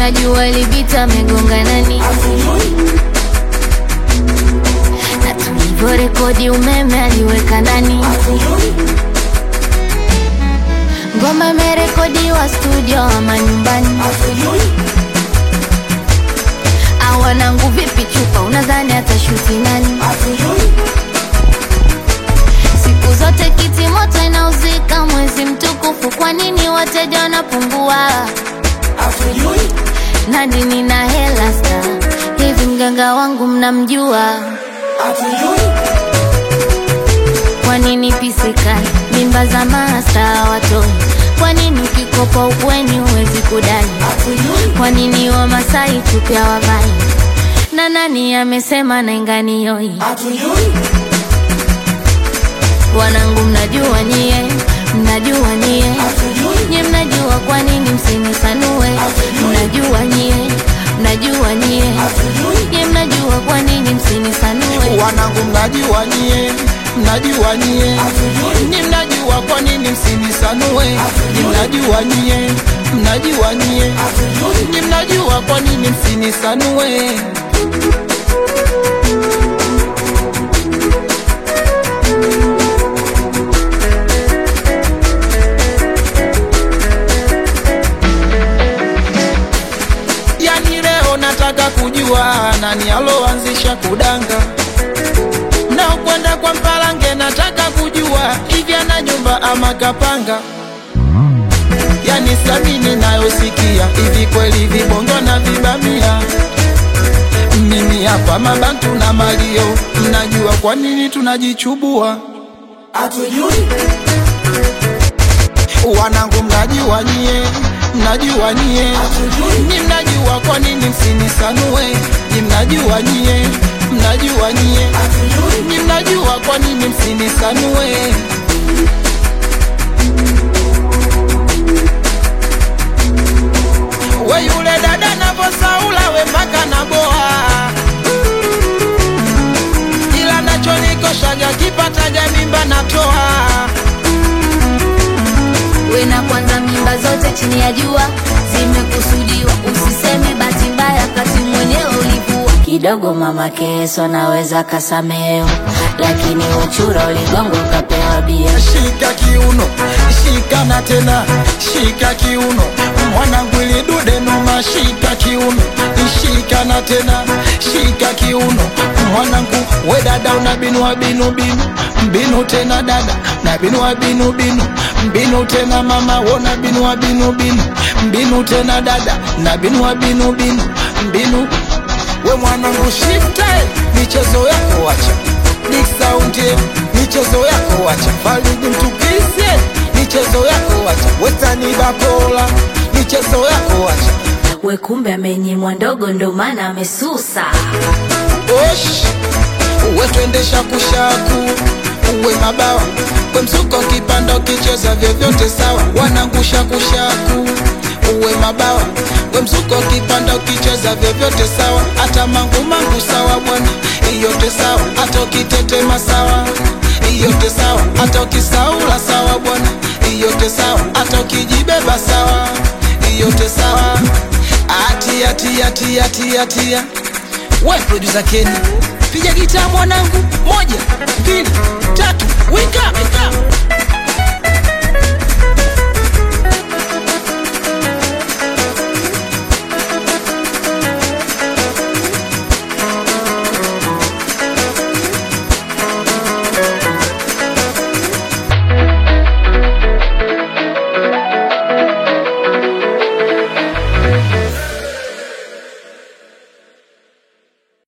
kama jua libita megonga nani. Na tulivyo rekodi umeme aliweka ndani. Ngoma imerekodiwa studio ama nyumbani. Wanangu vipi chupa unadhani atashuti nani? Siku zote kiti moto inauzika mwezi mtukufu, kwa nini wateja wanapungua? Nani nina hela star, hivi mganga wangu mnamjua? Kwa nini pisikali mimba za masta watoi? Kwa nini ukikopa ukweni huwezi kudai? Kwa nini wa Masai tupia wavai? Na nani amesema na ingani yoi? Wanangu mnajua nyie, mnajua nyie. Nyie mnajua kwa nini msinisanue? Mnajua nyie, mnajua nyie. Nyie mnajua kwa nini msinisanue? Wanangu mnajua nyie, mnajua nyie. Nyie mnajua kwa nini msinisanue? Nyie mnajua nyie, mnajua nyie. Nyie mnajua kwa nini msinisanue? Yani leo nataka kujua nani aloanzisha kudanga. Na kwenda kwa Mpalange nataka kujua hivi ana nyumba ama kapanga. Yani sabini nayosikia hivi kweli vibongo na vibamia. Mimi hapa mabantu na malio, mnajua kwa nini tunajichubua? Atujui. Wanangu mnajua nyie, mnajua nyie. Nyie mnajua kwa nini msinisanue? Nyie mnajua nyie, mnajua nyie. Nyie mnajua kwa nini msinisanue? We yule dada navosaula we mpaka naboa, ila nachonikoshaga kipataga mimba natoa. We na kwanza mimba zote chini ya jua zimekusudiwa, usiseme bahati mbaya kati mwenyewe ulivua. Kidogo mama Keso naweza kasameo, lakini uchura uligongo kapewa bia. Shika kiuno, shika na tena, shika kiuno. Mwanangu ili dude noma, shika kiuno. Shika na tena, shika kiuno. Mwanangu we dada unabinua binu binu. Mbinu tena dada, na binua binu binu. Mbinu tena mama, wona binua binu binu. Mbinu tena dada, na binua binu binu. Mbinu. We mwanangu shifte, michezo yako wacha. Big sound michezo yako wacha. Falidi mtukise, michezo yako wacha. Wetani bakola, michezo yako wacha. We kumbe amenyimwa ndogo ndo maana amesusa. Osh, uwe tuendesha kushaku, uwe mabawa. Kwe msuko kipando kicheza vyovyote sawa. Wanangusha kushaku, uwe mabawa. Kwe msuko kipando kicheza vyovyote sawa. Hata mangu mangu sawa bwana, iyote sawa. Hata ukitetema sawa, iyote sawa. Hata ukisaula sawa bwana, iyote sawa. Hata ukijibeba sawa, iyote sawa. Atia tia tia tia tia. We producer Kenny, piga gitaa mwanangu. 1, 2, 3, wake up, wake up.